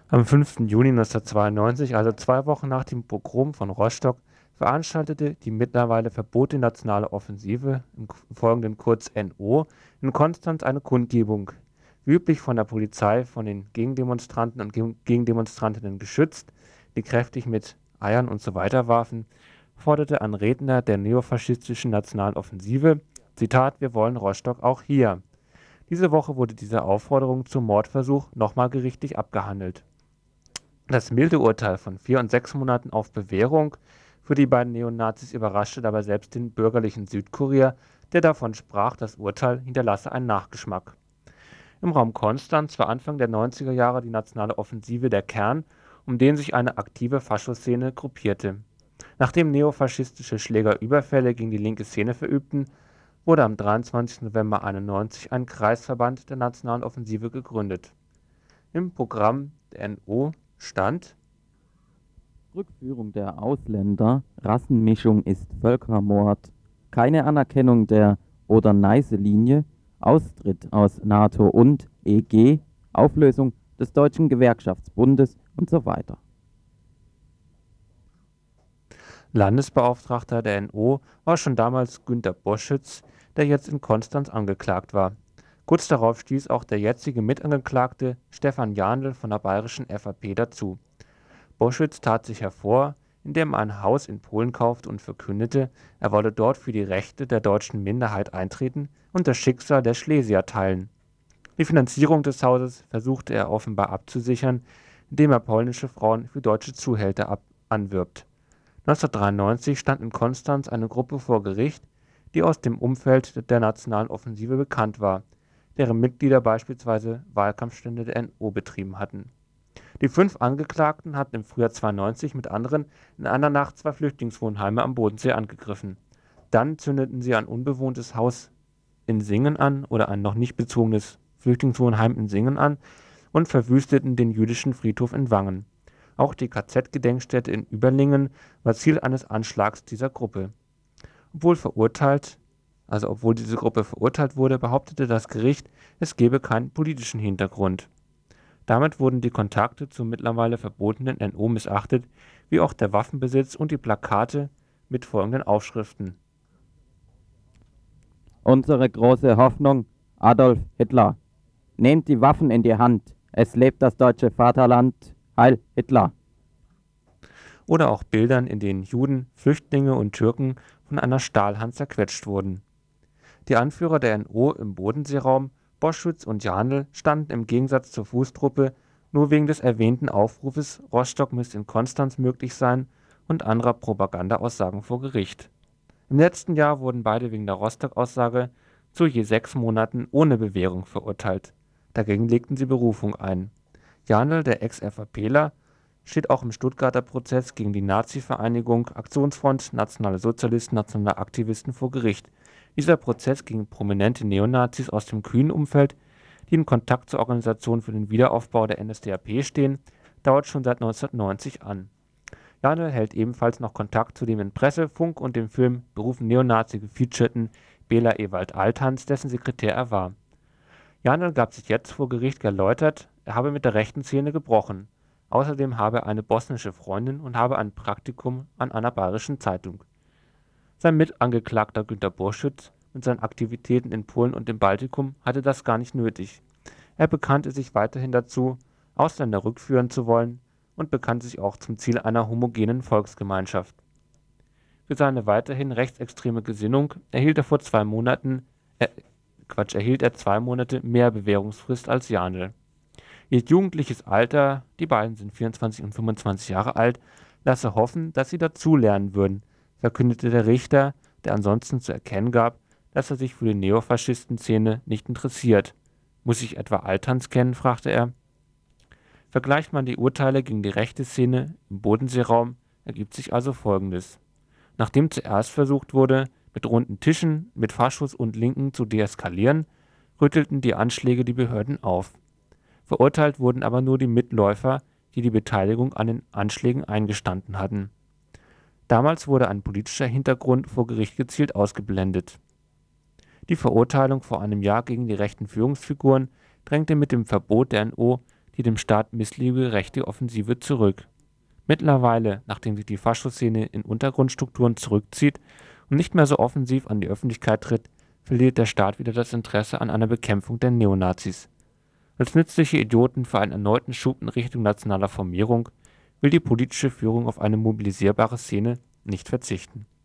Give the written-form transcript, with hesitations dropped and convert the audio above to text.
Am 5. Juni 1992, also 2 Wochen nach dem Pogrom von Rostock, veranstaltete die mittlerweile verbotene Nationale Offensive, im Folgenden kurz NO, in Konstanz eine Kundgebung. Wie üblich von der Polizei von den Gegendemonstranten und Gegendemonstrantinnen geschützt, die kräftig mit Eiern usw. warfen, forderte ein Redner der neofaschistischen Nationalen Offensive, Zitat: Wir wollen Rostock auch hier. Diese Woche wurde diese Aufforderung zum Mordversuch nochmal gerichtlich abgehandelt. Das milde Urteil von 4 und 6 Monaten auf Bewährung für die beiden Neonazis überraschte dabei selbst den bürgerlichen Südkurier, der davon sprach, das Urteil hinterlasse einen Nachgeschmack. Im Raum Konstanz war Anfang der 90er Jahre die Nationale Offensive der Kern, um den sich eine aktive Faschoszene gruppierte. Nachdem neofaschistische Schläger Überfälle gegen die linke Szene verübten, wurde am 23. November 1991 ein Kreisverband der Nationalen Offensive gegründet. Im Programm der NO stand: Rückführung der Ausländer, Rassenmischung ist Völkermord, keine Anerkennung der Oder-Neiße-Linie, Austritt aus NATO und EG, Auflösung des Deutschen Gewerkschaftsbundes und so weiter. Landesbeauftragter der NO war schon damals Günter Boschütz, der jetzt in Konstanz angeklagt war. Kurz darauf stieß auch der jetzige Mitangeklagte Stefan Jandl von der bayerischen FAP dazu. Boschütz tat sich hervor, indem er ein Haus in Polen kaufte und verkündete, er wolle dort für die Rechte der deutschen Minderheit eintreten und das Schicksal der Schlesier teilen. Die Finanzierung des Hauses versuchte er offenbar abzusichern, indem er polnische Frauen für deutsche Zuhälter anwirbt. 1993 stand in Konstanz eine Gruppe vor Gericht, die aus dem Umfeld der Nationalen Offensive bekannt war, deren Mitglieder beispielsweise Wahlkampfstände der NO betrieben hatten. Die 5 Angeklagten hatten im Frühjahr 92 mit anderen in einer Nacht 2 Flüchtlingswohnheime am Bodensee angegriffen. Dann zündeten sie ein unbewohntes Haus in Singen an oder ein noch nicht bezogenes Flüchtlingswohnheim in Singen an und verwüsteten den jüdischen Friedhof in Wangen. Auch die KZ-Gedenkstätte in Überlingen war Ziel eines Anschlags dieser Gruppe. Obwohl diese Gruppe verurteilt wurde, behauptete das Gericht, es gebe keinen politischen Hintergrund. Damit wurden die Kontakte zum mittlerweile verbotenen NO missachtet, wie auch der Waffenbesitz und die Plakate mit folgenden Aufschriften: Unsere große Hoffnung, Adolf Hitler. Nehmt die Waffen in die Hand. Es lebt das deutsche Vaterland. Heil Hitler. oder auch Bildern, in denen Juden, Flüchtlinge und Türken von einer Stahlhand zerquetscht wurden. Die Anführer der NO im Bodenseeraum, Boschütz und Jandl, standen im Gegensatz zur Fußtruppe nur wegen des erwähnten Aufrufes Rostock müsse in Konstanz möglich sein und anderer Propagandaaussagen vor Gericht. Im letzten Jahr wurden beide wegen der Rostock-Aussage zu je 6 Monaten ohne Bewährung verurteilt. Dagegen legten sie Berufung ein. Jandl, der Ex-FAPler, steht auch im Stuttgarter Prozess gegen die Nazi-Vereinigung Aktionsfront Nationale Sozialisten, Nationale Aktivisten vor Gericht. Dieser Prozess gegen prominente Neonazis aus dem grünen Umfeld, die in Kontakt zur Organisation für den Wiederaufbau der NSDAP stehen, dauert schon seit 1990 an. Jandl hält ebenfalls noch Kontakt zu dem in Presse, Funk und dem Film Berufen Neonazi gefeaturten Bela Ewald Althans, dessen Sekretär er war. Jandl gab sich jetzt vor Gericht erläutert, er habe mit der rechten Szene gebrochen. Außerdem habe er eine bosnische Freundin und habe ein Praktikum an einer bayerischen Zeitung. Sein Mitangeklagter Günter Boschütz mit seinen Aktivitäten in Polen und im Baltikum hatte das gar nicht nötig. Er bekannte sich weiterhin dazu, Ausländer rückführen zu wollen und bekannte sich auch zum Ziel einer homogenen Volksgemeinschaft. Für seine weiterhin rechtsextreme Gesinnung erhielt er 2 Monate mehr Bewährungsfrist als Jandl. Ihr jugendliches Alter, die beiden sind 24 und 25 Jahre alt, lasse hoffen, dass sie dazulernen würden, verkündete der Richter, der ansonsten zu erkennen gab, dass er sich für die Neofaschisten-Szene nicht interessiert. Muss ich etwa Althans kennen, fragte er. Vergleicht man die Urteile gegen die rechte Szene im Bodenseeraum, ergibt sich also Folgendes: Nachdem zuerst versucht wurde, mit runden Tischen, mit Faschos und Linken zu deeskalieren, rüttelten die Anschläge die Behörden auf. Verurteilt wurden aber nur die Mitläufer, die die Beteiligung an den Anschlägen eingestanden hatten. Damals wurde ein politischer Hintergrund vor Gericht gezielt ausgeblendet. Die Verurteilung vor einem Jahr gegen die rechten Führungsfiguren drängte mit dem Verbot der NO die dem Staat missliebige rechte Offensive zurück. Mittlerweile, nachdem sich die Faschoszene in Untergrundstrukturen zurückzieht und nicht mehr so offensiv an die Öffentlichkeit tritt, verliert der Staat wieder das Interesse an einer Bekämpfung der Neonazis. Als nützliche Idioten für einen erneuten Schub in Richtung nationaler Formierung will die politische Führung auf eine mobilisierbare Szene nicht verzichten.